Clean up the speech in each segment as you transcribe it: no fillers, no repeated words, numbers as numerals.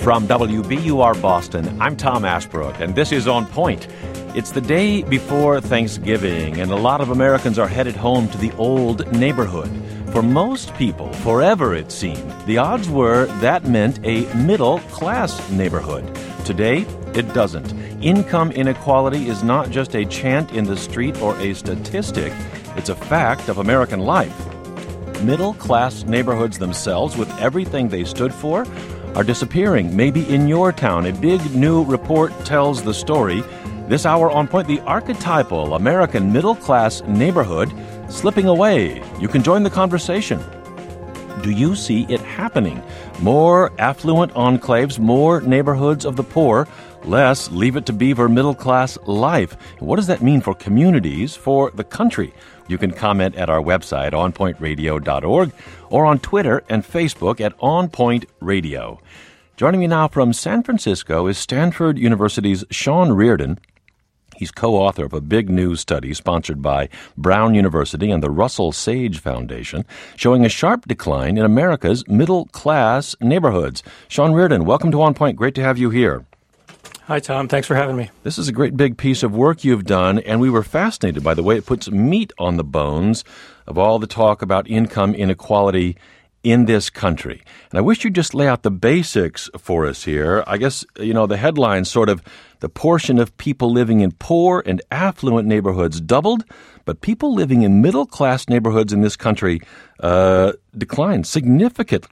From WBUR Boston, I'm Tom Ashbrook, and this is On Point. It's the day before Thanksgiving, and a lot of Americans are headed home to the old neighborhood. For most people, forever it seemed, the odds were that meant a middle-class neighborhood. Today, it doesn't. Income inequality is not just a chant in the street or a statistic. It's a fact of American life. Middle-class neighborhoods themselves, with everything they stood for, are disappearing. Maybe in your town. A big new report tells the story. This hour on Point, the archetypal American middle-class neighborhood slipping away. You can join the conversation. Do you see it happening? More affluent enclaves, more neighborhoods of the poor, less Leave It to Beaver middle-class life. What does that mean for communities, for the country? You can comment at our website, onpointradio.org, or on Twitter and Facebook at OnPoint Radio. Joining me now from San Francisco is Stanford University's Sean Reardon. He's co-author of a big new study sponsored by Brown University and the Russell Sage Foundation, showing a sharp decline in America's middle-class neighborhoods. Sean Reardon, welcome to On Point. Great to have you here. Hi, Tom. Thanks for having me. This is a great big piece of work you've done, and we were fascinated by the way it puts meat on the bones of all the talk about income inequality in this country. And I wish you'd just lay out the basics for us here. I guess, the headline sort of, the portion of people living in poor and affluent neighborhoods doubled, but people living in middle-class neighborhoods in this country declined significantly,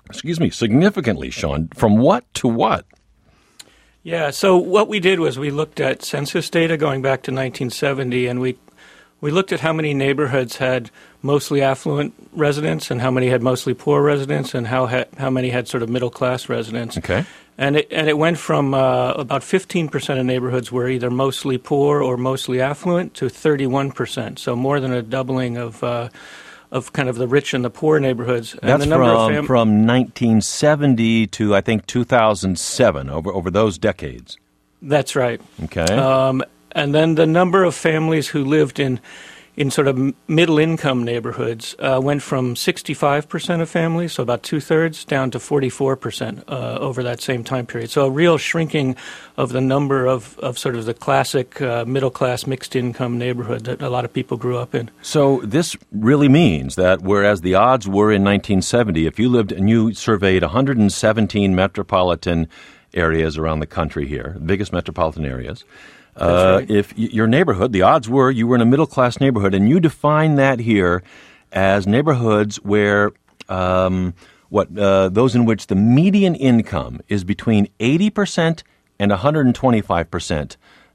Sean. From what to what? Yeah, so what we did was we looked at census data going back to 1970, and we looked at how many neighborhoods had mostly affluent residents and how many had mostly poor residents and how many had sort of middle-class residents. Okay. And it went from about 15% of neighborhoods were either mostly poor or mostly affluent to 31%, so more than a doubling of kind of the rich and the poor neighborhoods. And That's the number from 1970 to, I think, 2007, over those decades. That's right. Okay. And then the number of families who lived in sort of middle-income neighborhoods went from 65% of families, so about two-thirds, down to 44% over that same time period. So a real shrinking of the number of sort of the classic middle-class mixed-income neighborhood that a lot of people grew up in. So this really means that whereas the odds were in 1970, if you lived and you surveyed 117 metropolitan areas around the country here, the biggest metropolitan areas, right. If your neighborhood, the odds were you were in a middle-class neighborhood, and you define that here as neighborhoods where those in which the median income is between 80% and 125%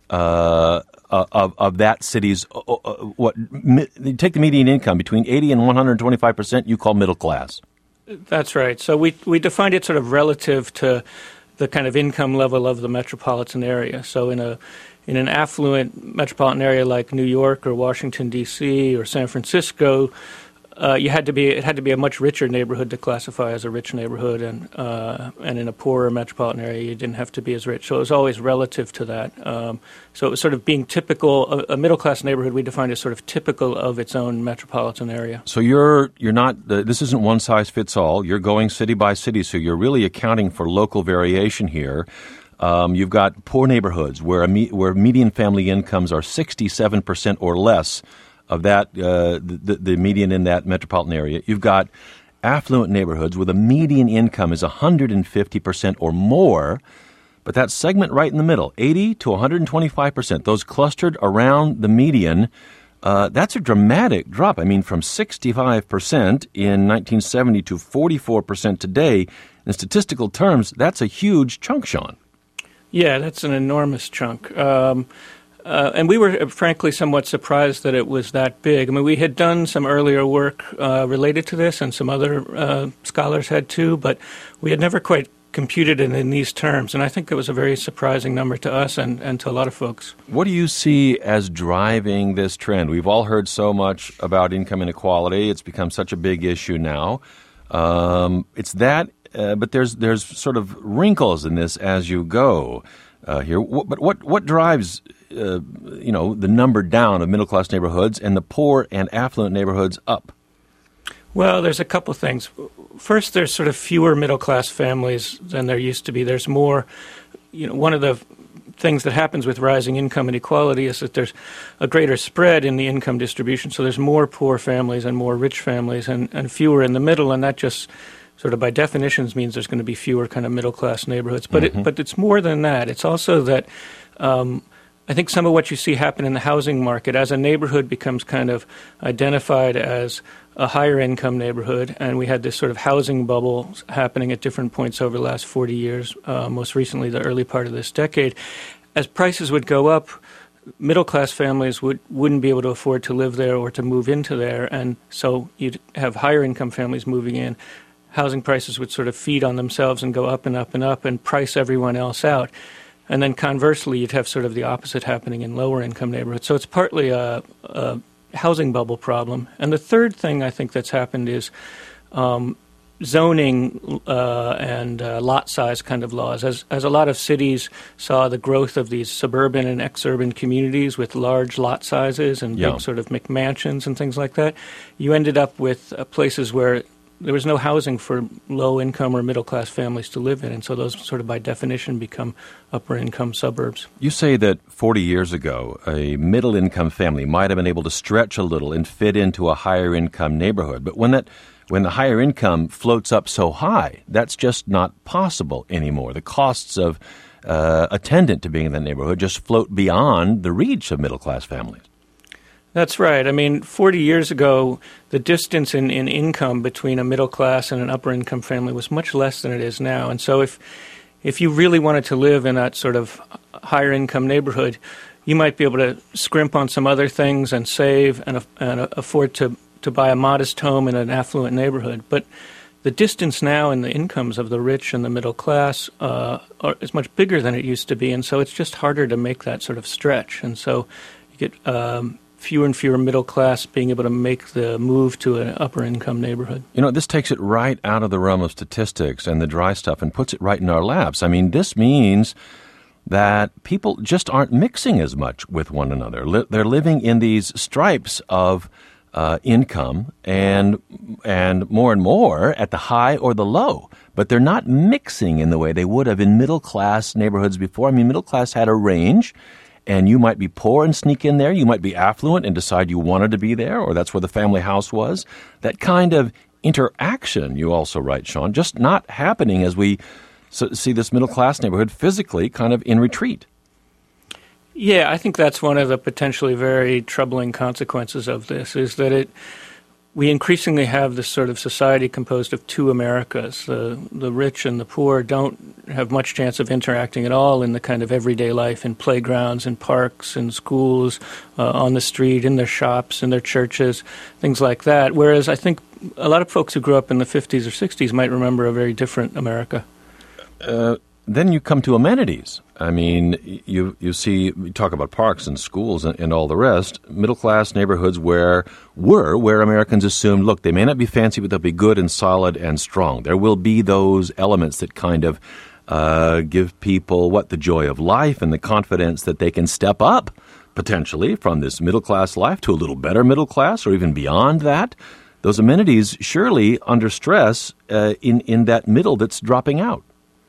of that city's take the median income between 80 and 125%, you call middle class. That's right. So we defined it sort of relative to the kind of income level of the metropolitan area. So in an affluent metropolitan area like New York or Washington, D.C. or San Francisco, it had to be a much richer neighborhood to classify as a rich neighborhood, and in a poorer metropolitan area, you didn't have to be as rich. So it was always relative to that. So it was sort of being typical. A middle-class neighborhood we defined as sort of typical of its own metropolitan area. So you're not. This isn't one size fits all. You're going city by city, so you're really accounting for local variation here. You've got poor neighborhoods where median family incomes are 67% or less of that the median in that metropolitan area. You've got affluent neighborhoods where the median income is 150% or more, but that segment right in the middle, 80 to 125%, those clustered around the median, that's a dramatic drop. I mean, from 65% in 1970 to 44% today. In statistical terms, that's a huge chunk, Sean. Yeah, that's an enormous chunk. And we were, frankly, somewhat surprised that it was that big. I mean, we had done some earlier work related to this, and some other scholars had too, but we had never quite computed it in these terms. And I think it was a very surprising number to us and to a lot of folks. What do you see as driving this trend? We've all heard so much about income inequality. It's become such a big issue now. It's that, but there's sort of wrinkles in this as you go here. But what drives the number down of middle class neighborhoods and the poor and affluent neighborhoods up? Well, there's a couple things. first, there's sort of fewer middle-class families than there used to be. There's more, one of the things that happens with rising income inequality is that there's a greater spread in the income distribution. So there's more poor families and more rich families and fewer in the middle, and that just sort of by definitions means there's going to be fewer kind of middle-class neighborhoods. But but it's more than that. It's also that I think some of what you see happen in the housing market as a neighborhood becomes kind of identified as a higher income neighborhood, and we had this sort of housing bubble happening at different points over the last 40 years, most recently the early part of this decade. As prices would go up, middle-class families wouldn't be able to afford to live there or to move into there, and so you'd have higher income families moving in. Housing prices would sort of feed on themselves and go up and up and up and price everyone else out. And then conversely, you'd have sort of the opposite happening in lower income neighborhoods. So it's partly a housing bubble problem. And the third thing I think that's happened is zoning and lot size kind of laws. As a lot of cities saw the growth of these suburban and exurban communities with large lot sizes and big sort of McMansions and things like that, you ended up with places where there was no housing for low-income or middle-class families to live in, and so those sort of by definition become upper-income suburbs. You say that 40 years ago, a middle-income family might have been able to stretch a little and fit into a higher-income neighborhood, but when the higher income floats up so high, that's just not possible anymore. The costs of attendant to being in that neighborhood just float beyond the reach of middle-class families. That's right. I mean, 40 years ago, the distance in income between a middle class and an upper income family was much less than it is now. And so if you really wanted to live in that sort of higher income neighborhood, you might be able to scrimp on some other things and save and afford to buy a modest home in an affluent neighborhood. But the distance now in the incomes of the rich and the middle class is much bigger than it used to be. And so it's just harder to make that sort of stretch. And so you get fewer and fewer middle class being able to make the move to an upper income neighborhood. This takes it right out of the realm of statistics and the dry stuff and puts it right in our laps. I mean, this means that people just aren't mixing as much with one another. They're living in these stripes of income and more at the high or the low. But they're not mixing in the way they would have in middle class neighborhoods before. I mean, middle class had a range. And you might be poor and sneak in there. You might be affluent and decide you wanted to be there, or that's where the family house was. That kind of interaction, you also write, Sean, just not happening as we see this middle-class neighborhood physically kind of in retreat. Yeah, I think that's one of the potentially very troubling consequences of this, is that we increasingly have this sort of society composed of two Americas. The rich and the poor don't have much chance of interacting at all in the kind of everyday life, in playgrounds, in parks, in schools, on the street, in their shops, in their churches, things like that. Whereas I think a lot of folks who grew up in the 50s or 60s might remember a very different America. Then you come to amenities. I mean, you talk about parks and schools and all the rest. Middle-class neighborhoods where Americans assumed, look, they may not be fancy, but they'll be good and solid and strong. There will be those elements that kind of give people, the joy of life and the confidence that they can step up, potentially, from this middle-class life to a little better middle class or even beyond that. Those amenities surely under stress in that middle that's dropping out.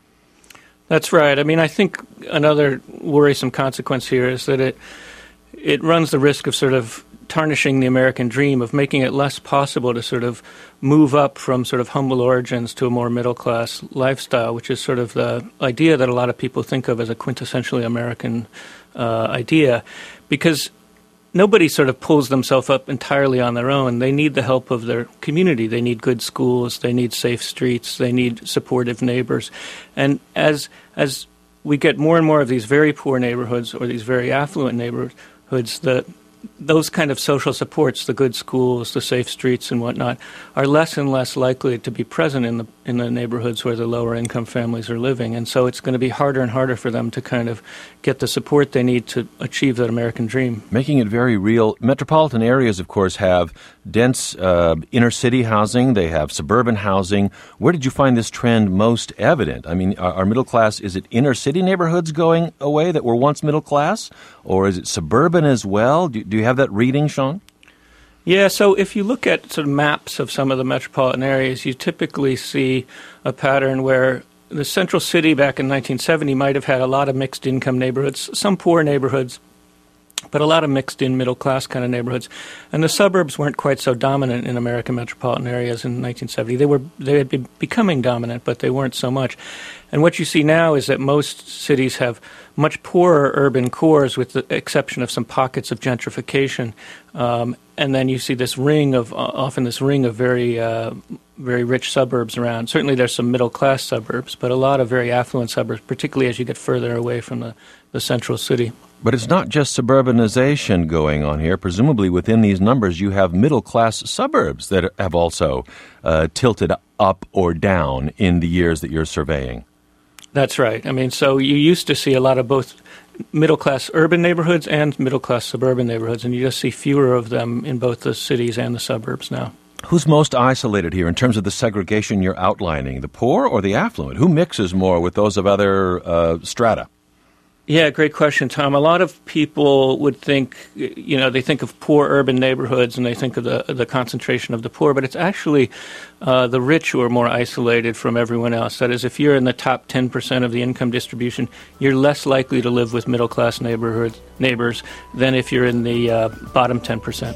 That's right. I mean, I think another worrisome consequence here is that it runs the risk of sort of tarnishing the American dream, of making it less possible to sort of move up from sort of humble origins to a more middle-class lifestyle, which is sort of the idea that a lot of people think of as a quintessentially American idea, because nobody sort of pulls themselves up entirely on their own. They need the help of their community. They need good schools. They need safe streets. They need supportive neighbors. And as we get more and more of these very poor neighborhoods or these very affluent neighborhoods, those kind of social supports, the good schools, the safe streets and whatnot, are less and less likely to be present in the neighborhoods where the lower income families are living. And so it's going to be harder and harder for them to kind of get the support they need to achieve that American dream. Making it very real. Metropolitan areas, of course, have dense inner city housing. They have suburban housing. Where did you find this trend most evident? I mean, our middle class, is it inner city neighborhoods going away that were once middle class? Or is it suburban as well? Do you have that reading, Sean? Yeah, so if you look at sort of maps of some of the metropolitan areas, you typically see a pattern where the central city back in 1970 might have had a lot of mixed-income neighborhoods, some poor neighborhoods, but a lot of mixed-in middle-class kind of neighborhoods. And the suburbs weren't quite so dominant in American metropolitan areas in 1970. They had been becoming dominant, but they weren't so much. And what you see now is that most cities have much poorer urban cores, with the exception of some pockets of gentrification. And then you see this ring of very very rich suburbs around. Certainly there's some middle-class suburbs, but a lot of very affluent suburbs, particularly as you get further away from the central city. But it's not just suburbanization going on here. Presumably within these numbers you have middle-class suburbs that have also tilted up or down in the years that you're surveying. That's right. I mean, so you used to see a lot of both middle-class urban neighborhoods and middle-class suburban neighborhoods, and you just see fewer of them in both the cities and the suburbs now. Who's most isolated here in terms of the segregation you're outlining, the poor or the affluent? Who mixes more with those of other strata? Yeah, great question, Tom. A lot of people would think, they think of poor urban neighborhoods and they think of the concentration of the poor, but it's actually the rich who are more isolated from everyone else. That is, if you're in the top 10% of the income distribution, you're less likely to live with middle-class neighbors than if you're in the bottom 10%.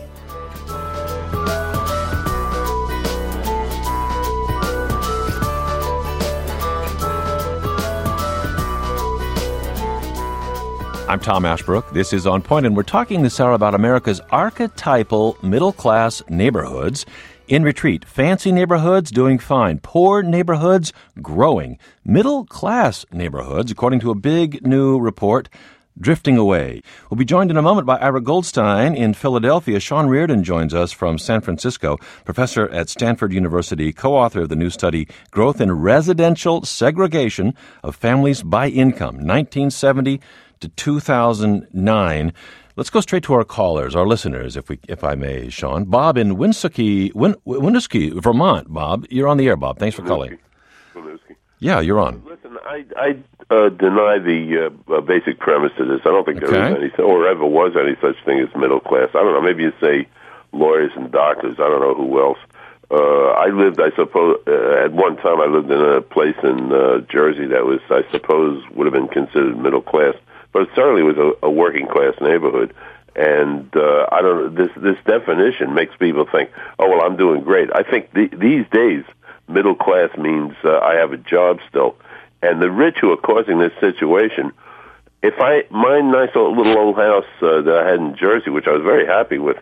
I'm Tom Ashbrook. This is On Point, and we're talking this hour about America's archetypal middle-class neighborhoods in retreat. Fancy neighborhoods doing fine. Poor neighborhoods growing. Middle-class neighborhoods, according to a big new report, drifting away. We'll be joined in a moment by Ira Goldstein in Philadelphia. Sean Reardon joins us from San Francisco, professor at Stanford University, co-author of the new study, Growth in Residential Segregation of Families by Income, 1970 to 2009. Let's go straight to our callers, our listeners, if I may, Sean. Bob in Winooski, Vermont. Bob, you're on the air, Bob. Thanks for calling. Winooski. Yeah, you're on. Listen, I deny the basic premise of this. I don't think there is any, or ever was any such thing as middle class. I don't know. Maybe you say lawyers and doctors. I don't know who else. I lived, I suppose, at one time I lived in a place in Jersey that was, I suppose, would have been considered middle class. But it certainly was a working-class neighborhood. And I don't know, this definition makes people think, oh, well, I'm doing great. I think these days, middle class means I have a job still. And the rich who are causing this situation, my nice little old house that I had in Jersey, which I was very happy with,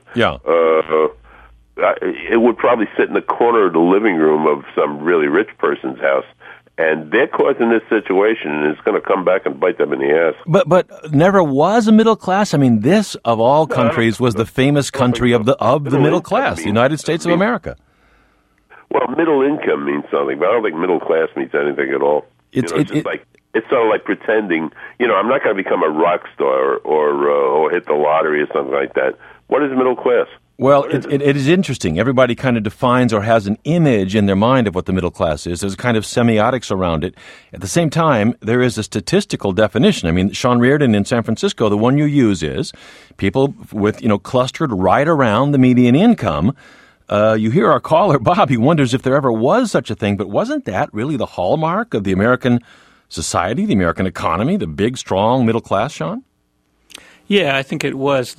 it would probably sit in the corner of the living room of some really rich person's house. And they're causing this situation, and it's going to come back and bite them in the ass. But never was a middle class. I mean, this of all countries was the famous country of the middle class, the United States of America. Well, middle income means something, but I don't think middle class means anything at all. It's sort of like pretending. I'm not going to become a rock star or hit the lottery or something like that. What is middle class? Well, it is interesting. Everybody kind of defines or has an image in their mind of what the middle class is. There's a kind of semiotics around it. At the same time, there is a statistical definition. I mean, Sean Reardon in San Francisco, the one you use is people with, clustered right around the median income. You hear our caller, Bob, he wonders if there ever was such a thing, but wasn't that really the hallmark of the American society, the American economy, the big, strong middle class, Sean? Yeah, I think it was.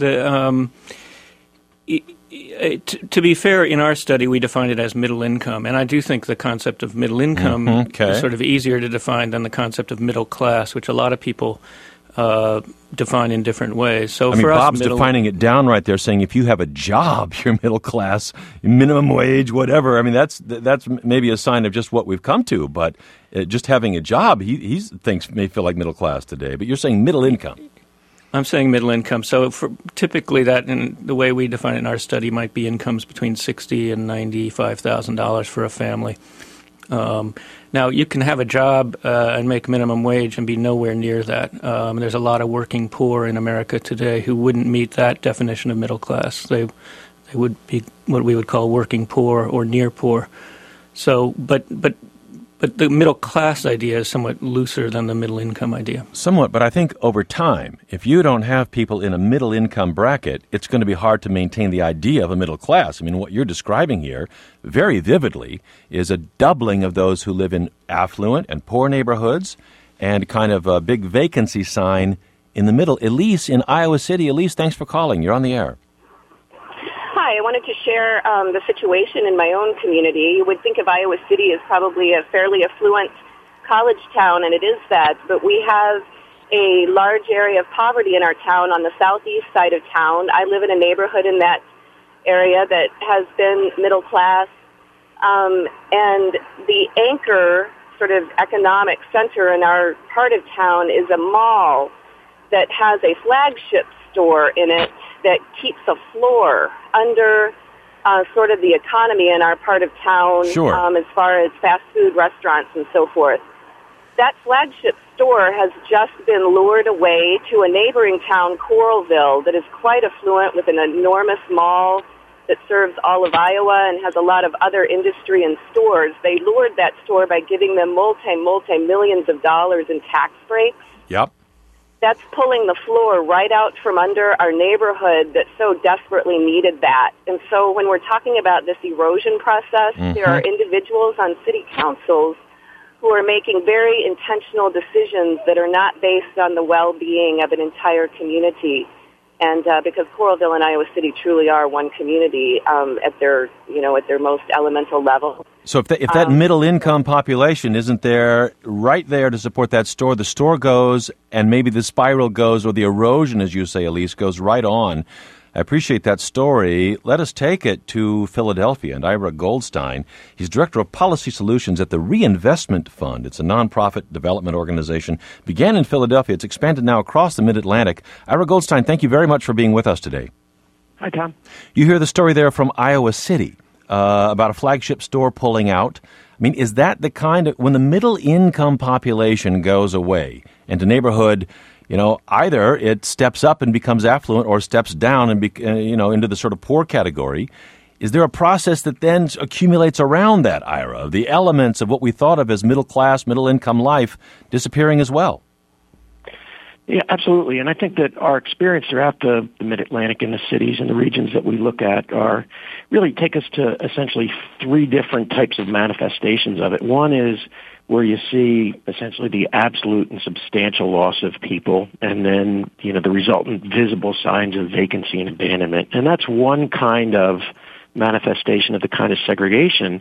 To be fair, in our study, we defined it as middle income, and I do think the concept of middle income is sort of easier to define than the concept of middle class, which a lot of people define in different ways. So for us, Bob's defining it down right there, saying if you have a job, you're middle class, minimum wage, whatever. I mean, that's maybe a sign of just what we've come to, but just having a job, he thinks may feel like middle class today. But you're saying middle income. I'm saying middle income. So typically that, in the way we define it in our study, might be incomes between $60,000 and $95,000 for a family. Now, you can have a job and make minimum wage and be nowhere near that. There's a lot of working poor in America today who wouldn't meet that definition of middle class. They would be what we would call working poor or near poor. So, but But the middle class idea is somewhat looser than the middle income idea. Somewhat, but I think over time, if you don't have people in a middle income bracket, it's going to be hard to maintain the idea of a middle class. I mean, what you're describing here very vividly is a doubling of those who live in affluent and poor neighborhoods and kind of a big vacancy sign in the middle. Elise in Iowa City. Elise, thanks for calling. You're on the air. Hi, I wanted to share the situation in my own community. You would think of Iowa City as probably a fairly affluent college town, and it is that, but we have a large area of poverty in our town on the southeast side of town. I live in a neighborhood in that area that has been middle class, and the anchor sort of economic center in our part of town is a mall that has a flagship store in it that keeps a floor under sort of the economy in our part of town. Sure. As far as fast food restaurants and so forth. That flagship store has just been lured away to a neighboring town, Coralville, that is quite affluent with an enormous mall that serves all of Iowa and has a lot of other industry and stores. They lured that store by giving them multi-millions of dollars in tax breaks. Yep. That's pulling the floor right out from under our neighborhood that so desperately needed that. And so when we're talking about this erosion process, there are individuals on city councils who are making very intentional decisions that are not based on the well-being of an entire community. And because Coralville and Iowa City truly are one community at their most elemental level. So if that middle-income population isn't there, right there to support that store, the store goes, and maybe the spiral goes, or the erosion, as you say, Elise, goes right on. I appreciate that story. Let us take it to Philadelphia and Ira Goldstein. He's Director of Policy Solutions at the Reinvestment Fund. It's a nonprofit development organization. Began in Philadelphia. It's expanded now across the Mid-Atlantic. Ira Goldstein, thank you very much for being with us today. Hi, Tom. You hear the story there from Iowa City. About a flagship store pulling out. I mean, is that the kind of, when the middle-income population goes away and the neighborhood, either it steps up and becomes affluent or steps down and, into the sort of poor category, is there a process that then accumulates around that, Ira, the elements of what we thought of as middle-class, middle-income life disappearing as well? Yeah, absolutely. And I think that our experience throughout the Mid-Atlantic and the cities and the regions that we look at really take us to essentially three different types of manifestations of it. One is where you see essentially the absolute and substantial loss of people, and then, the resultant visible signs of vacancy and abandonment. And that's one kind of manifestation of the kind of segregation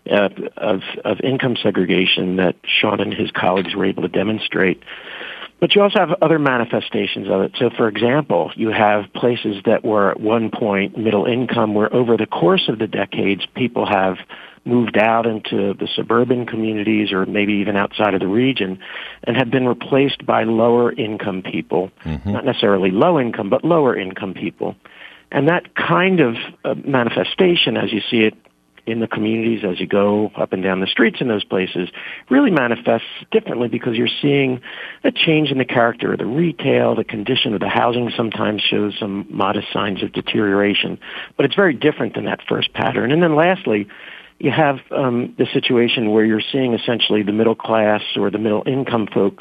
of income segregation that Sean and his colleagues were able to demonstrate. But you also have other manifestations of it. So, for example, you have places that were at one point middle income where over the course of the decades, people have moved out into the suburban communities or maybe even outside of the region and have been replaced by lower income people, not necessarily low income, but lower income people. And that kind of manifestation, as you see it in the communities as you go up and down the streets in those places, really manifests differently because you're seeing a change in the character of the retail, the condition of the housing sometimes shows some modest signs of deterioration, but it's very different than that first pattern. And then lastly, you have the situation where you're seeing essentially the middle class or the middle income folks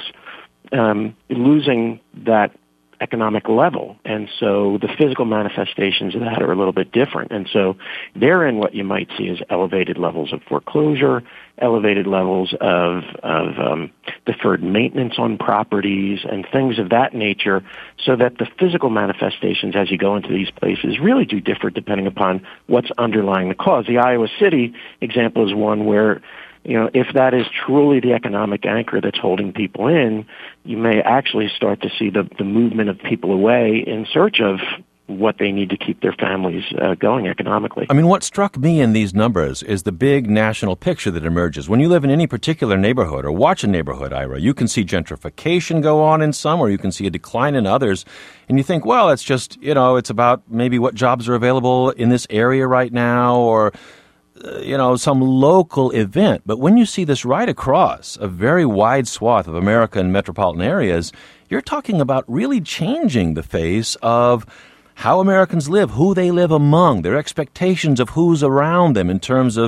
losing that economic level. And so the physical manifestations of that are a little bit different. And so therein what you might see is elevated levels of foreclosure, elevated levels of deferred maintenance on properties and things of that nature, so that the physical manifestations as you go into these places really do differ depending upon what's underlying the cause. The Iowa City example is one where if that is truly the economic anchor that's holding people in, you may actually start to see the movement of people away in search of what they need to keep their families going economically. I mean, what struck me in these numbers is the big national picture that emerges. When you live in any particular neighborhood or watch a neighborhood, Ira, you can see gentrification go on in some, or you can see a decline in others. And you think, well, it's just, it's about maybe what jobs are available in this area right now, or some local event. But when you see this right across a very wide swath of American metropolitan areas, you're talking about really changing the face of how Americans live, who they live among, their expectations of who's around them in terms of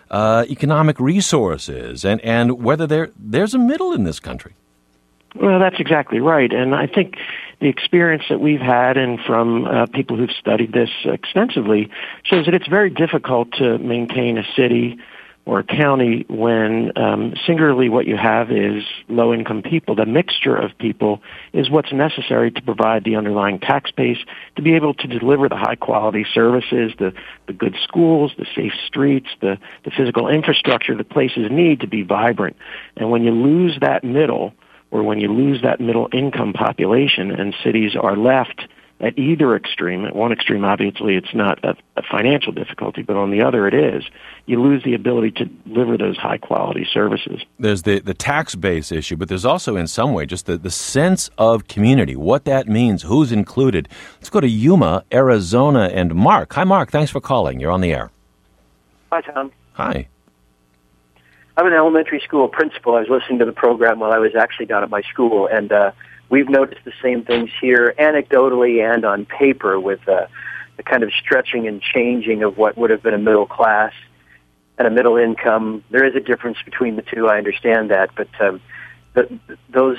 economic resources, and whether there's a middle in this country. Well, that's exactly right. And I think the experience that we've had and from people who've studied this extensively shows that it's very difficult to maintain a city or a county when singularly what you have is low-income people. The mixture of people is what's necessary to provide the underlying tax base to be able to deliver the high-quality services, the good schools, the safe streets, the physical infrastructure that places need to be vibrant. And when you lose that middle, or when you lose that middle income population and cities are left at either extreme, at one extreme obviously it's not a financial difficulty, but on the other it is, you lose the ability to deliver those high quality services. There's the tax base issue, but there's also in some way just the sense of community, what that means, who's included. Let's go to Yuma, Arizona, and Mark. Hi Mark, thanks for calling. You're on the air. Hi Tom. Hi. I'm an elementary school principal. I was listening to the program while I was actually down at my school, and we've noticed the same things here anecdotally and on paper with the kind of stretching and changing of what would have been a middle class and a middle income. There is a difference between the two. I understand that, but those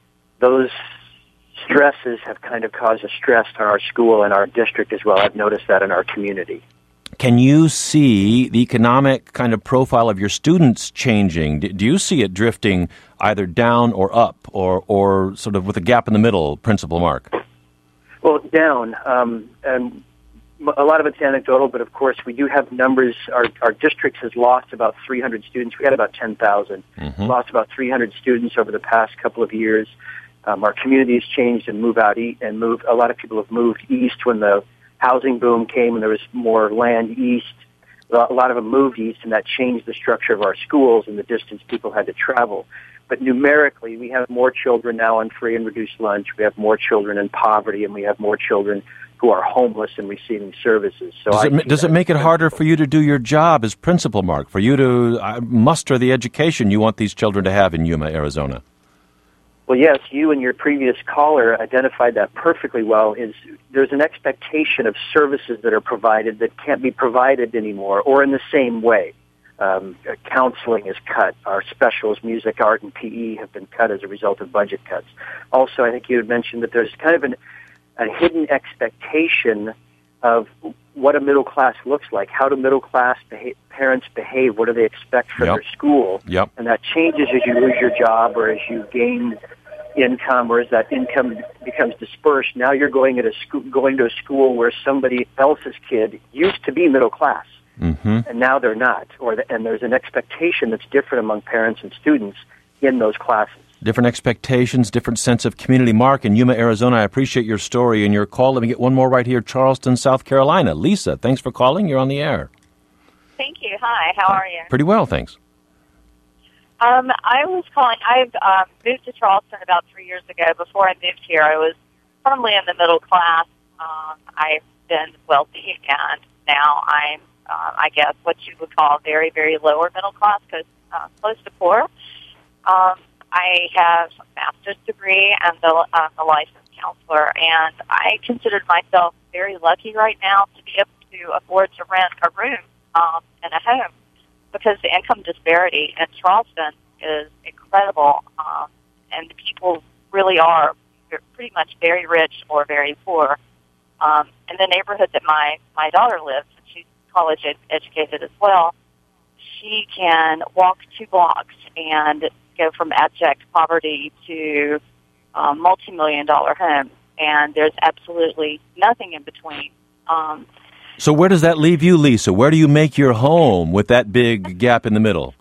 stresses have kind of caused a stress on our school and our district as well. I've noticed that in our community. Can you see the economic kind of profile of your students changing? Do you see it drifting either down or up, or sort of with a gap in the middle, Principal Mark? Well, down, and a lot of it's anecdotal, but of course we do have numbers. Our district has lost about 300 students. We had about 10,000. Lost about 300 students over the past couple of years. Our community has changed and moved. A lot of people have moved east when the housing boom came and there was more land east. A lot of them moved east, and that changed the structure of our schools and the distance people had to travel. But numerically, we have more children now on free and reduced lunch. We have more children in poverty, and we have more children who are homeless and receiving services. So does it make it harder for you to do your job as principal, Mark, for you to muster the education you want these children to have in Yuma, Arizona? Well, yes, you and your previous caller identified that perfectly well. There's an expectation of services that are provided that can't be provided anymore or in the same way. Counseling is cut. Our specials, music, art, and PE have been cut as a result of budget cuts. Also, I think you had mentioned that there's kind of a hidden expectation of what a middle class looks like. How do middle class parents behave? What do they expect from their school? And that changes as you lose your job or as you gain income, or as that income becomes dispersed. Now you're going to a school where somebody else's kid used to be middle class, and now they're not. And there's an expectation that's different among parents and students in those classes. Different expectations, different sense of community. Mark in Yuma, Arizona, I appreciate your story and your call. Let me get one more right here, Charleston, South Carolina. Lisa, thanks for calling. You're on the air. Thank you. Hi, how are you? Pretty well, thanks. I was calling. I've moved to Charleston about 3 years ago. Before I moved here, I was firmly in the middle class. I've been wealthy, and now I'm, I guess, what you would call very, very lower middle class, because close to poor. I have a master's degree and a licensed counselor, and I considered myself very lucky right now to be able to afford to rent a room in a home, because the income disparity in Charleston is incredible, and the people really are pretty much very rich or very poor. In the neighborhood that my daughter lives, and she's college educated as well, she can walk 2 blocks and go from abject poverty to multi-million-dollar home, and there's absolutely nothing in between. So where does that leave you, Lisa? Where do you make your home with that big gap in the middle?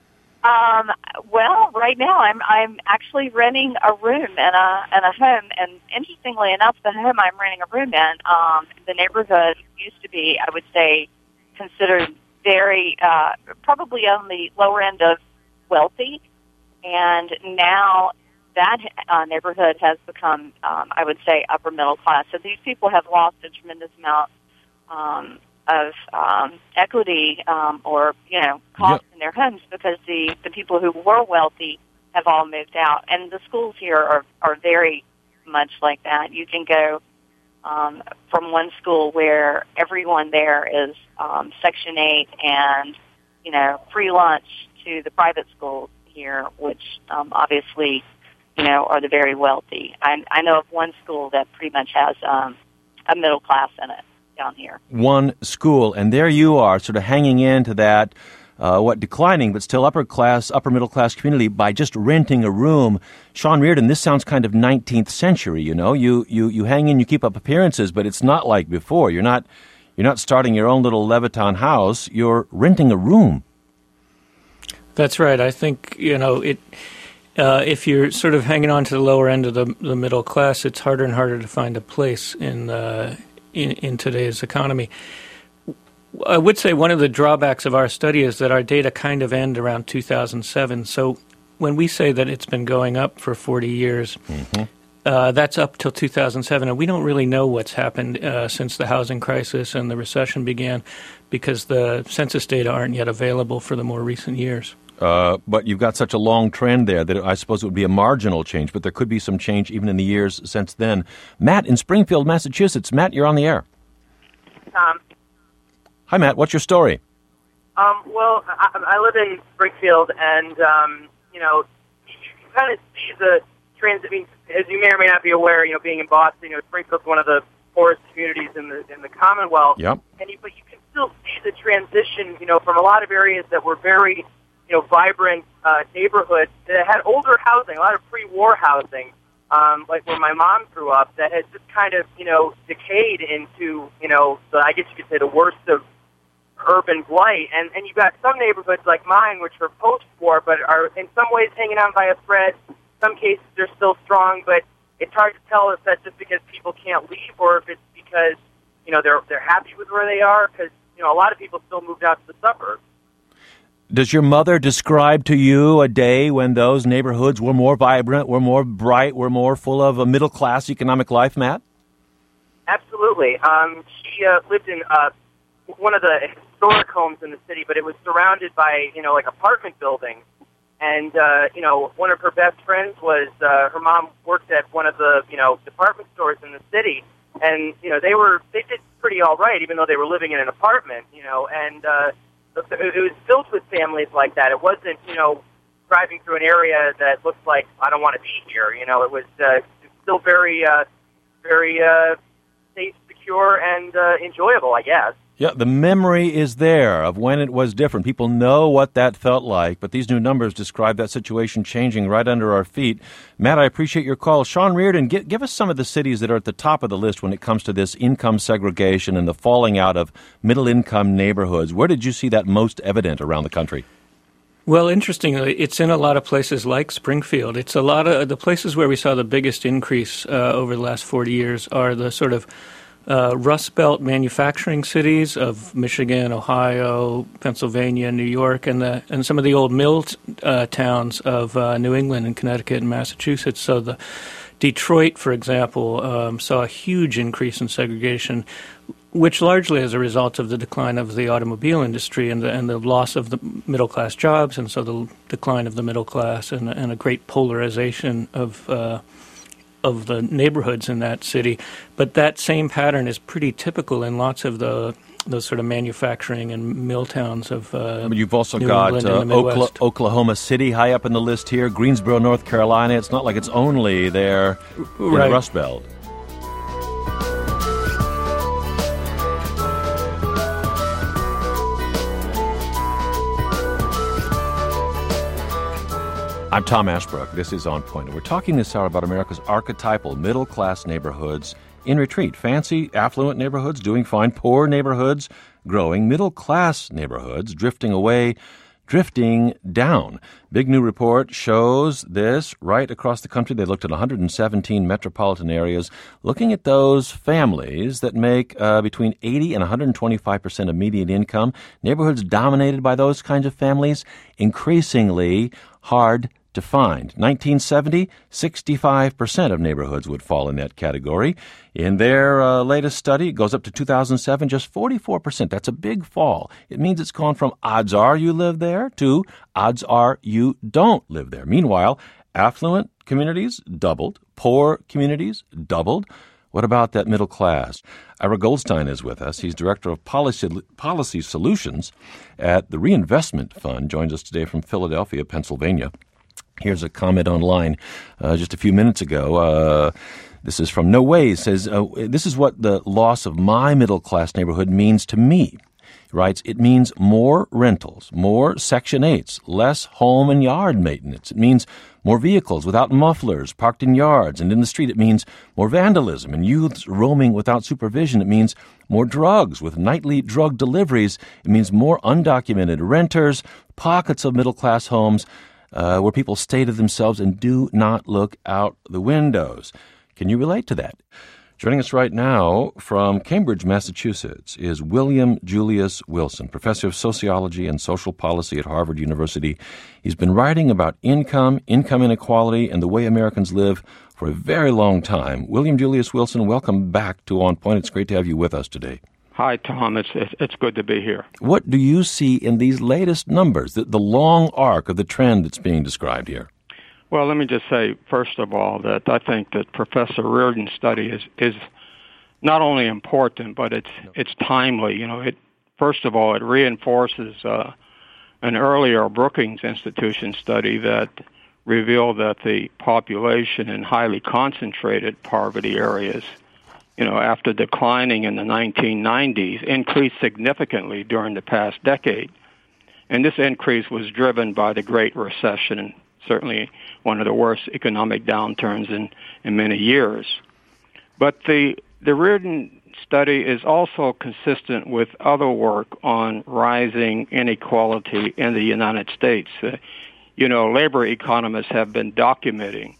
Well, right now I'm actually renting a room in a home, and interestingly enough, the home I'm renting a room in, the neighborhood used to be, I would say, considered very probably on the lower end of wealthy, and now that neighborhood has become, I would say, upper middle class. So these people have lost a tremendous amount of equity or cost in their homes, because the people who were wealthy have all moved out, and the schools here are very much like that. You can go from one school where everyone there is Section 8 and free lunch to the private schools here, which obviously, are the very wealthy. I know of one school that pretty much has a middle class in it down here. One school, and there you are, sort of hanging into that, declining but still upper middle class community by just renting a room. Sean Reardon, this sounds kind of 19th century. You hang in, you keep up appearances, but it's not like before. You're not starting your own little Leviton house. You're renting a room. That's right. I think if you're sort of hanging on to the lower end of the middle class, it's harder and harder to find a place in today's economy. I would say one of the drawbacks of our study is that our data kind of end around 2007. So when we say that it's been going up for 40 years, that's up till 2007, and we don't really know what's happened since the housing crisis and the recession began, because the census data aren't yet available for the more recent years. But you've got such a long trend there that I suppose it would be a marginal change, but there could be some change even in the years since then. Matt in Springfield, Massachusetts. Matt, you're on the air. Hi, Matt. What's your story? Well, I live in Springfield, and, you kind of see the trends. I mean, as you may or may not be aware, being in Boston, Springfield's one of the poorest communities in the Commonwealth. Yep. But you can still see the transition, from a lot of areas that were very, vibrant neighborhoods that had older housing, a lot of pre-war housing, like where my mom grew up, that has just kind of, decayed into, I guess you could say the worst of urban blight. And you've got some neighborhoods like mine, which are post-war, but are in some ways hanging on by a thread. Some cases they're still strong, but it's hard to tell if that's just because people can't leave or if it's because, they're happy with where they are, because, a lot of people still moved out to the suburbs. Does your mother describe to you a day when those neighborhoods were more vibrant, were more bright, were more full of a middle-class economic life, Matt? Absolutely. She lived in one of the historic homes in the city, but it was surrounded by, like apartment buildings. And, one of her best friends was, her mom worked at one of the, department stores in the city. And, they did pretty all right, even though they were living in an apartment, and it was filled with families like that. It wasn't, driving through an area that looked like, I don't want to be here. It was still very, very safe, secure, and enjoyable, I guess. Yeah, the memory is there of when it was different. People know what that felt like, but these new numbers describe that situation changing right under our feet. Matt, I appreciate your call. Sean Reardon, give us some of the cities that are at the top of the list when it comes to this income segregation and the falling out of middle-income neighborhoods. Where did you see that most evident around the country? Well, interestingly, it's in a lot of places like Springfield. It's a lot of the places where we saw the biggest increase over the last 40 years are the sort of Rust Belt manufacturing cities of Michigan, Ohio, Pennsylvania, New York, and some of the old mill towns of New England and Connecticut and Massachusetts. So the Detroit, for example, saw a huge increase in segregation, which largely is a result of the decline of the automobile industry and the loss of the middle-class jobs, and so the decline of the middle class and a great polarization of the neighborhoods in that city. But that same pattern is pretty typical in lots of those sort of manufacturing and mill towns of You've also New got England and the Midwest. Oklahoma City high up in the list here, Greensboro, North Carolina. It's not like it's only there in the Rust Belt. I'm Tom Ashbrook. This is On Point. And we're talking this hour about America's archetypal middle-class neighborhoods in retreat. Fancy, affluent neighborhoods doing fine. Poor neighborhoods growing. Middle-class neighborhoods drifting away, drifting down. Big new report shows this right across the country. They looked at 117 metropolitan areas, looking at those families that make between 80 and 125% of median income. Neighborhoods dominated by those kinds of families, increasingly hard to find. 1970, 65% of neighborhoods would fall in that category. In their latest study, it goes up to 2007, just 44%. That's a big fall. It means it's gone from odds are you live there to odds are you don't live there. Meanwhile, affluent communities doubled, poor communities doubled. What about that middle class? Ira Goldstein is with us. He's Director of Policy Solutions at the Reinvestment Fund. Joins us today from Philadelphia, Pennsylvania. Here's a comment online just a few minutes ago. This is from No Way. It says, this is what the loss of my middle-class neighborhood means to me. He writes, it means more rentals, more Section 8s, less home and yard maintenance. It means more vehicles without mufflers parked in yards and in the street. It means more vandalism and youths roaming without supervision. It means more drugs with nightly drug deliveries. It means more undocumented renters, pockets of middle-class homes where people stay to themselves and do not look out the windows. Can you relate to that? Joining us right now from Cambridge, Massachusetts, is William Julius Wilson, professor of sociology and social policy at Harvard University. He's been writing about income inequality, and the way Americans live for a very long time. William Julius Wilson, welcome back to On Point. It's great to have you with us today. Hi, Tom. It's good to be here. What do you see in these latest numbers, the long arc of the trend that's being described here? Well, let me just say, first of all, that I think that Professor Reardon's study is not only important, but it's timely. You know, first of all, it reinforces an earlier Brookings Institution study that revealed that the population in highly concentrated poverty areas, you know, after declining in the 1990s, increased significantly during the past decade. And this increase was driven by the Great Recession, and certainly one of the worst economic downturns in many years. But the Reardon study is also consistent with other work on rising inequality in the United States. Labor economists have been documenting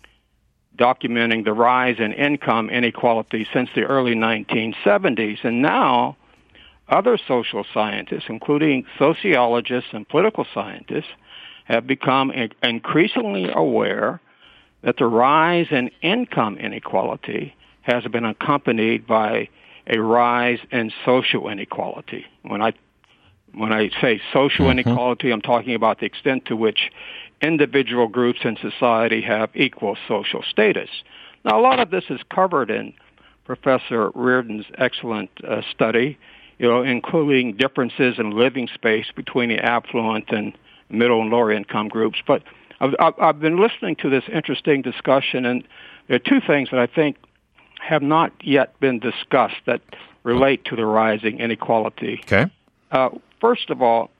the rise in income inequality since the early 1970s. And now other social scientists, including sociologists and political scientists, have become increasingly aware that the rise in income inequality has been accompanied by a rise in social inequality. When I say social inequality, I'm talking about the extent to which individual groups in society have equal social status. Now, a lot of this is covered in Professor Reardon's excellent study, including differences in living space between the affluent and middle and lower income groups. But I've been listening to this interesting discussion, and there are two things that I think have not yet been discussed that relate to the rising inequality. Okay. First of all,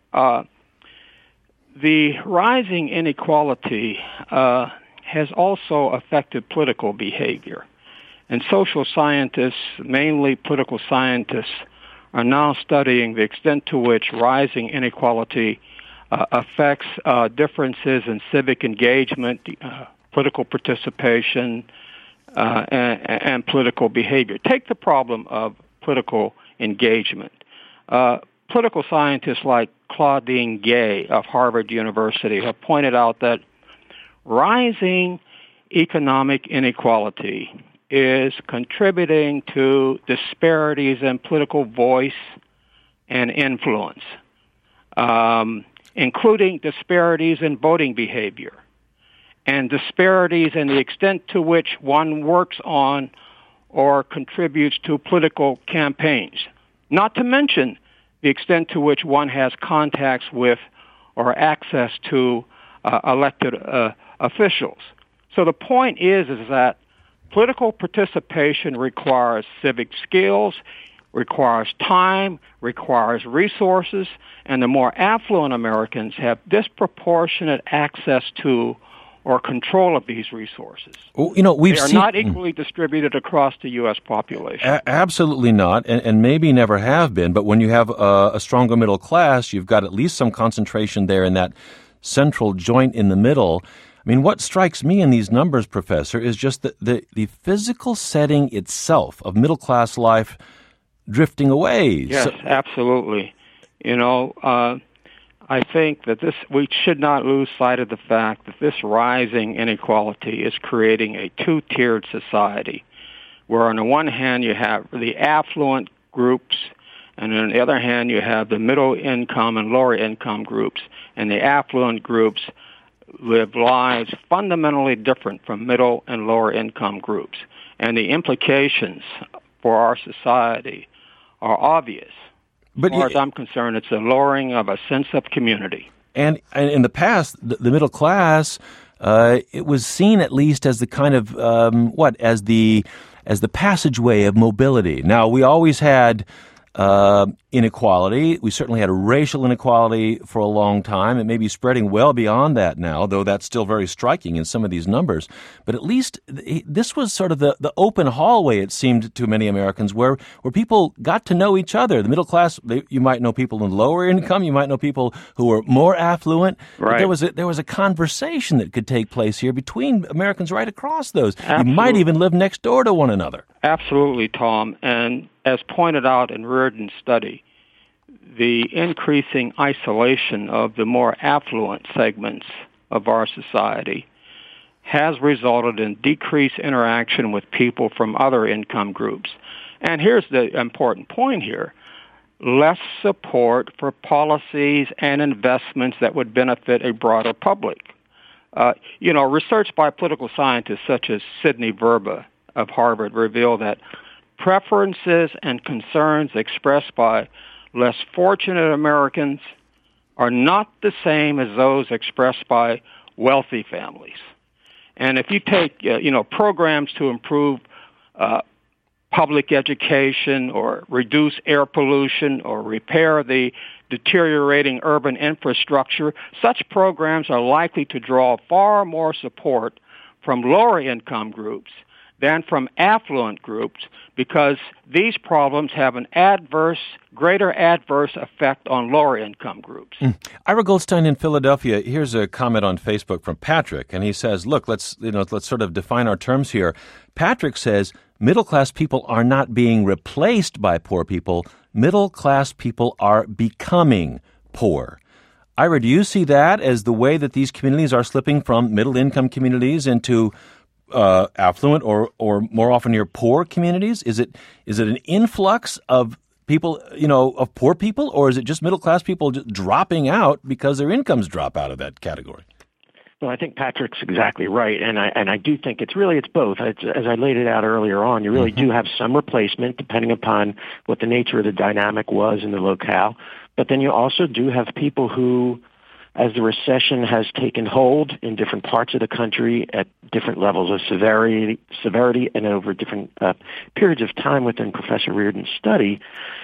the rising inequality has also affected political behavior. And social scientists, mainly political scientists, are now studying the extent to which rising inequality affects differences in civic engagement, political participation, and political behavior. Take the problem of political engagement. Political scientists like Claudine Gay of Harvard University have pointed out that rising economic inequality is contributing to disparities in political voice and influence, including disparities in voting behavior and disparities in the extent to which one works on or contributes to political campaigns, not to mention the extent to which one has contacts with or access to elected officials. So the point is that political participation requires civic skills, requires time, requires resources, and the more affluent Americans have disproportionate access to or control of these resources. Well, they are not equally distributed across the U.S. population. Absolutely not, and maybe never have been. But when you have a stronger middle class, you've got at least some concentration there in that central joint in the middle. I mean, what strikes me in these numbers, Professor, is just the physical setting itself of middle-class life drifting away. Yes, absolutely. I think that we should not lose sight of the fact that this rising inequality is creating a two-tiered society, where on the one hand you have the affluent groups, and on the other hand you have the middle income and lower income groups, and the affluent groups live lives fundamentally different from middle and lower income groups. and the implications for our society are obvious. But as far as I'm concerned, it's a lowering of a sense of community. And in the past, the middle class, it was seen at least as the kind of as the passageway of mobility. Now, we always had inequality. We certainly had a racial inequality for a long time. It may be spreading well beyond that now, though that's still very striking in some of these numbers. But at least this was sort of the open hallway, it seemed to many Americans, where people got to know each other. The middle class, you might know people in lower income, you might know people who were more affluent. Right. But there was a conversation that could take place here between Americans right across those. Absolutely. You might even live next door to one another. Absolutely, Tom. And as pointed out in Reardon's study, the increasing isolation of the more affluent segments of our society has resulted in decreased interaction with people from other income groups. And here's the important point here. Less support for policies and investments that would benefit a broader public. Research by political scientists such as Sidney Verba of Harvard reveal that preferences and concerns expressed by less fortunate Americans are not the same as those expressed by wealthy families. And if you take, programs to improve public education or reduce air pollution or repair the deteriorating urban infrastructure, such programs are likely to draw far more support from lower income groups than from affluent groups, because these problems have an greater adverse effect on lower income groups. Ira Goldstein in Philadelphia, here's a comment on Facebook from Patrick, and he says, look, let's sort of define our terms here. Patrick says, middle-class people are not being replaced by poor people. Middle-class people are becoming poor. Ira, do you see that as the way that these communities are slipping from middle-income communities into affluent or more often your poor communities? Is it an influx of people, of poor people, or is it just middle class people just dropping out because their incomes drop out of that category? Well, I think Patrick's exactly right, and I do think it's both. As I laid it out earlier on, you really do have some replacement depending upon what the nature of the dynamic was in the locale, but then you also do have people who, as the recession has taken hold in different parts of the country at different levels of severity and over different periods of time within Professor Reardon's study,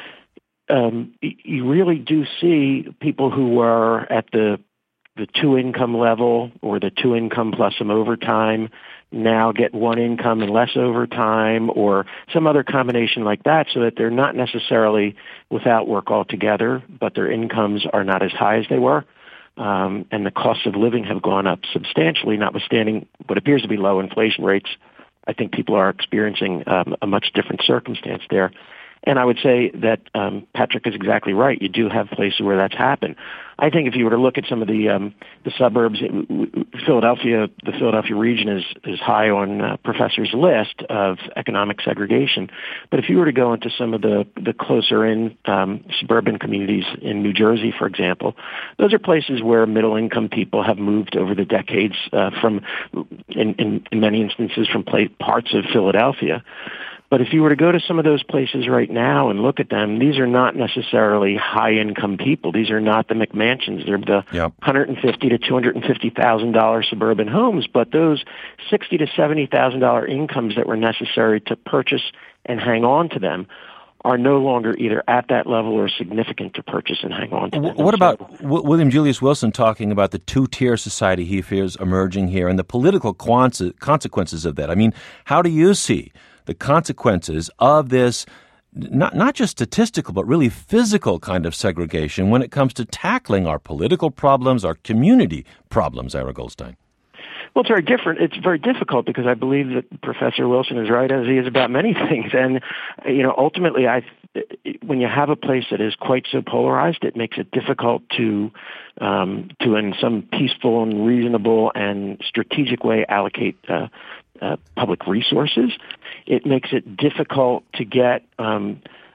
you really do see people who were at the 2-income level or the 2-income plus some overtime now get 1 income and less overtime or some other combination like that, so that they're not necessarily without work altogether, but their incomes are not as high as they were. And the costs of living have gone up substantially, notwithstanding what appears to be low inflation rates. I think people are experiencing a much different circumstance there. And I would say that Patrick is exactly right. You do have places where that's happened. I think if you were to look at some of the suburbs, Philadelphia, the Philadelphia region is high on professors' list of economic segregation. But if you were to go into some of the closer in suburban communities in New Jersey, for example, those are places where middle income people have moved over the decades from, in many instances, from parts of Philadelphia. But if you were to go to some of those places right now and look at them, these are not necessarily high-income people. These are not the McMansions. They're the $150,000 to $250,000 suburban homes. But those $60,000 to $70,000 incomes that were necessary to purchase and hang on to them are no longer either at that level or significant to purchase and hang on to them. What about William Julius Wilson talking about the two-tier society he fears emerging here and the political consequences of that? I mean, how do you see the consequences of this, not just statistical, but really physical kind of segregation when it comes to tackling our political problems, our community problems, Ira Goldstein? Well, it's very different. It's very difficult because I believe that Professor Wilson is right, as he is about many things. And, ultimately, when you have a place that is quite so polarized, it makes it difficult to in some peaceful and reasonable and strategic way, allocate public resources. It makes it difficult to get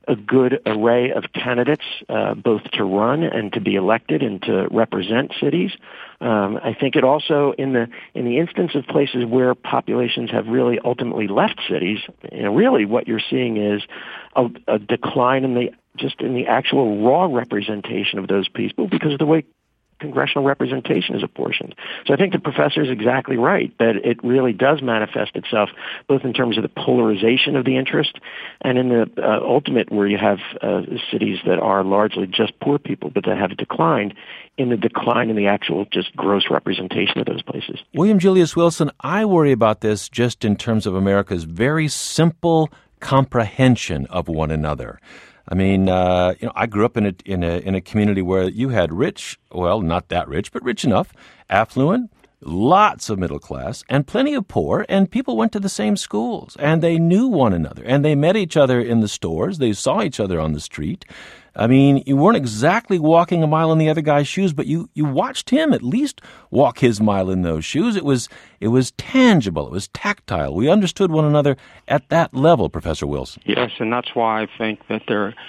a good array of candidates, both to run and to be elected and to represent cities. I think it also, in the instance of places where populations have really ultimately left cities, really what you're seeing is a decline in the actual raw representation of those people because of the way congressional representation is apportioned. So I think the professor is exactly right that it really does manifest itself both in terms of the polarization of the interest and in the ultimate where you have cities that are largely just poor people but that have declined in the decline in the actual just gross representation of those places. William Julius Wilson, I worry about this just in terms of America's very simple comprehension of one another. I mean, I grew up in a community where you had rich, well, not that rich, but rich enough, affluent, lots of middle class, and plenty of poor, and people went to the same schools, and they knew one another, and they met each other in the stores, they saw each other on the street. I mean, you weren't exactly walking a mile in the other guy's shoes, but you watched him at least walk his mile in those shoes. It was tangible. It was tactile. We understood one another at that level, Professor Wilson. Yes, and that's why I think that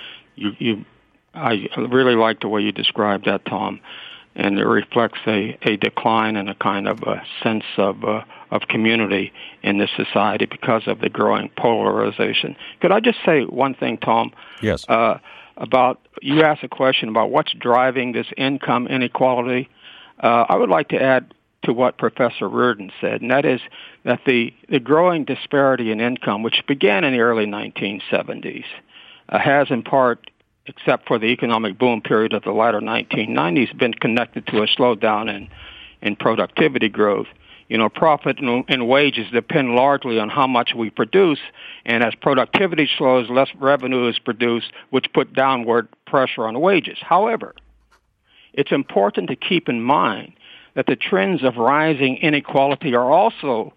I really like the way you described that, Tom, and it reflects a decline and a kind of a sense of community in this society because of the growing polarization. Could I just say one thing, Tom? Yes. You asked a question about what's driving this income inequality. I would like to add to what Professor Reardon said, and that is that the growing disparity in income, which began in the early 1970s, has in part, except for the economic boom period of the latter 1990s, been connected to a slowdown in productivity growth. Profit and wages depend largely on how much we produce, and as productivity slows, less revenue is produced, which put downward pressure on wages. However, it's important to keep in mind that the trends of rising inequality are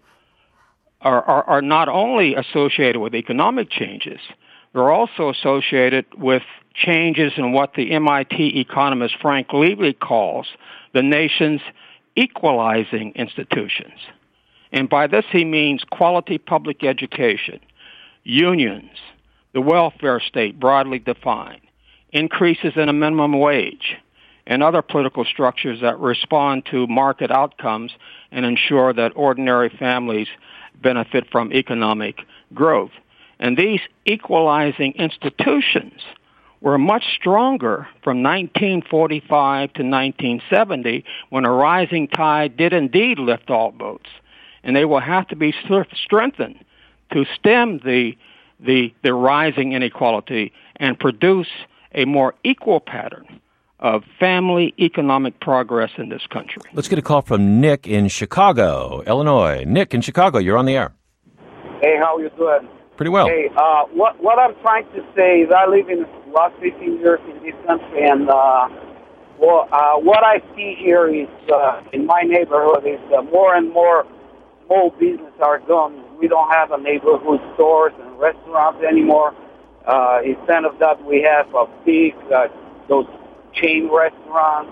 not only associated with economic changes, they're also associated with changes in what the MIT economist Frank Levy calls the nation's equalizing institutions. And by this he means quality public education, unions, the welfare state broadly defined, increases in a minimum wage, and other political structures that respond to market outcomes and ensure that ordinary families benefit from economic growth. And these equalizing institutions were much stronger from 1945 to 1970 when a rising tide did indeed lift all boats. And they will have to be strengthened to stem the rising inequality and produce a more equal pattern of family economic progress in this country. Let's get a call from Nick in Chicago, Illinois. Nick in Chicago, you're on the air. Hey, how you doing? Pretty well. Hey, what I'm trying to say is I live in the last 15 years in this country, and what I see here is in my neighborhood is more and more small businesses are gone. We don't have a neighborhood stores and restaurants anymore. Instead of that, we have a big those chain restaurants.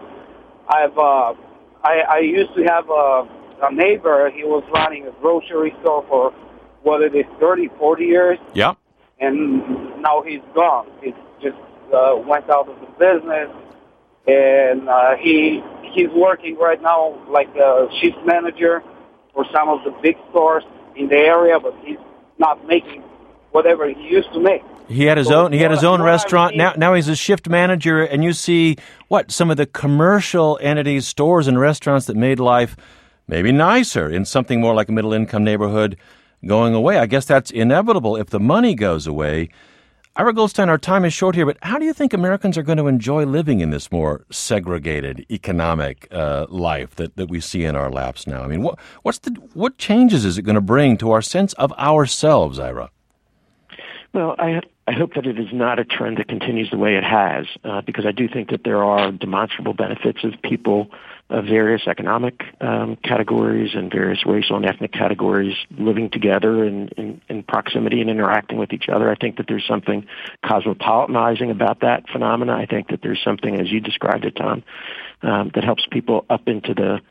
I used to have a neighbor. He was running a grocery store for 30, 40 years. Yeah. And now he's gone. He just went out of the business, and he's working right now like a shift manager for some of the big stores in the area, but he's not making whatever he used to make. He had his own restaurant. Now he's a shift manager, and you see some of the commercial entities, stores and restaurants that made life maybe nicer in something more like a middle-income neighborhood going away. I guess that's inevitable if the money goes away. Ira Goldstein, our time is short here, but how do you think Americans are going to enjoy living in this more segregated economic life that we see in our laps now? I mean, what changes is it going to bring to our sense of ourselves, Ira? Well, I hope that it is not a trend that continues the way it has, because I do think that there are demonstrable benefits of people of various economic categories and various racial and ethnic categories living together in proximity and interacting with each other. I think that there's something cosmopolitanizing about that phenomena. I think that there's something, as you described it, Tom, that helps people up into the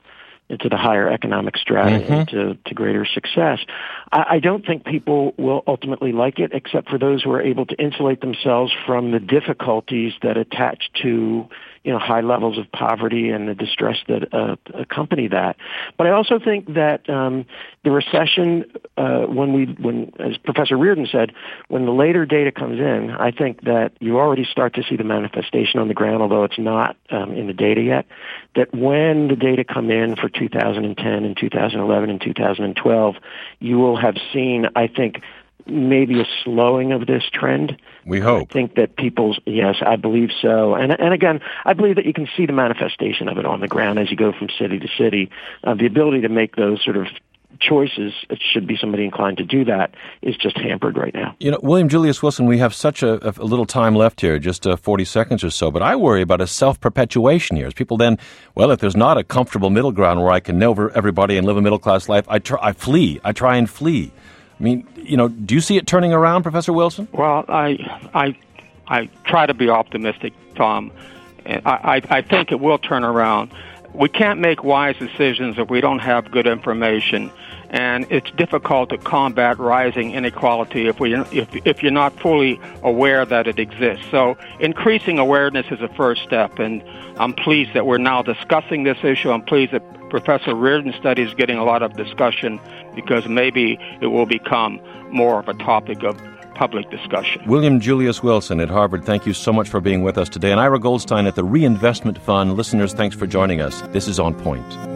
the higher economic strata into to greater success. I don't think people will ultimately like it, except for those who are able to insulate themselves from the difficulties that attach to high levels of poverty and the distress that accompany that. But I also think that the recession, when as Professor Reardon said, when the later data comes in, I think that you already start to see the manifestation on the ground, although it's not in the data yet, that when the data come in for 2010 and 2011 and 2012, you will have seen, I think, maybe a slowing of this trend. We hope. I think that yes, I believe so. And again, I believe that you can see the manifestation of it on the ground as you go from city to city. The ability to make those sort of choices, it should be somebody inclined to do that, is just hampered right now. William Julius Wilson, we have such a little time left here, just 40 seconds or so, but I worry about a self-perpetuation here. As people then, if there's not a comfortable middle ground where I can know everybody and live a middle-class life, I try and flee. I mean, do you see it turning around, Professor Wilson? Well, I try to be optimistic, Tom. I think it will turn around. We can't make wise decisions if we don't have good information, and it's difficult to combat rising inequality if you're not fully aware that it exists. So increasing awareness is a first step, and I'm pleased that we're now discussing this issue. I'm pleased that Professor Reardon's study is getting a lot of discussion, because maybe it will become more of a topic of public discussion. William Julius Wilson at Harvard, thank you so much for being with us today. And Ira Goldstein at the Reinvestment Fund. Listeners, thanks for joining us. This is On Point.